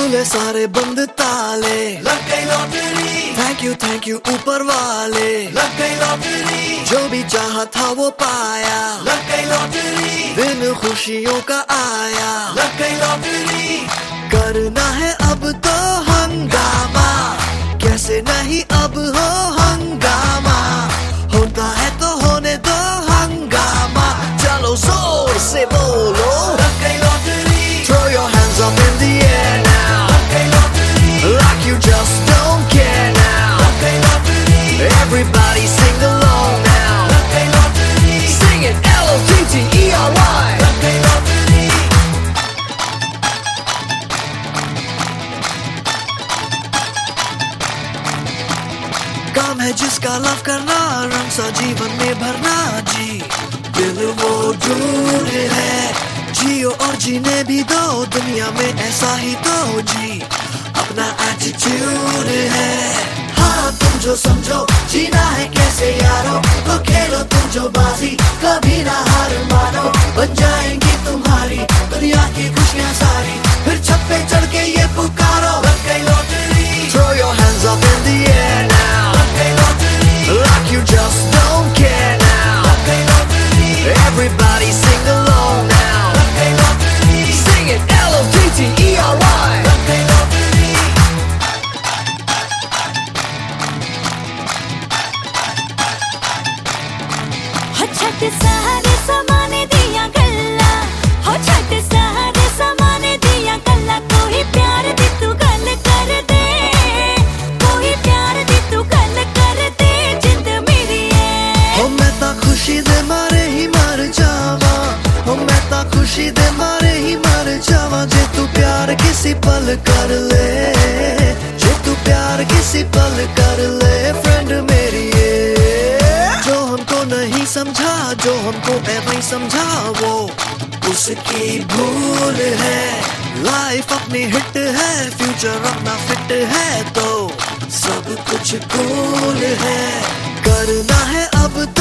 खुले सारे बंद ताले, लग गई लॉटरी, थैंक यू ऊपर वाले, लग गई लॉटरी, जो भी चाहा था वो पाया, लग गई लॉटरी, दिन खुशियों का आया, लग गई लॉटरी, करना है अब तो हंगामा, कैसे नहीं अब हो हंगामा, होता है तो होने दो हंगामा, चलो जोर से बोलो, लग गई lottery, throw your hands up in the air now, लग गई lottery, like you just don't care now, लग गई lottery, everybody sing along now, लग गई लॉटरी, sing it L-O-T-T-E-R-Y, लग गई लॉटरी, काम है जिसका लव करना, रंग सा जीवन में भरना जी, दिल वो दूर है, जियो और जीने भी दो, दुनिया में ऐसा ही तो जी, अपना एटीट्यूड है, हाँ तुम जो समझो, जीना है कैसे यारो, तो खेलो तुम जो बाजी, कभी ना हार मानो, बन जाएंगी तुम्हारी दुनिया की खुशियाँ सारी, फिर छत पे चढ़ के ये पुकारो, लग गई lottery, throw your hands up in the air now, लग गई lottery, like you just don't care now, लग गई lottery, everybody sing along now, लग गई लॉटरी, sing it L-O-T-T-E-R-Y, लग गई लॉटरी, हो छट सारे समाने दिया गल्ला, हो छट सारे समाने दिया गल्ला, कोई प्यार दी तू गल कर दे, कोई प्यार दी तू गल कर दे, जिंद मेरी है, हो मैं ता खुशी दे मारे ही मर जावा, हो मैं ता खुशी दे मारे ही मर जावा, जे तू प्यार किसी पल कर ले, जे तू प्यार किसी पल कर ले, फ्रेंड मेरी ये, जो हमको नहीं समझा, जो हमको नहीं समझा वो उसकी भूल है, लाइफ अपनी हिट है, फ्यूचर अपना फिट है, तो सब कुछ कूल है, करना है अब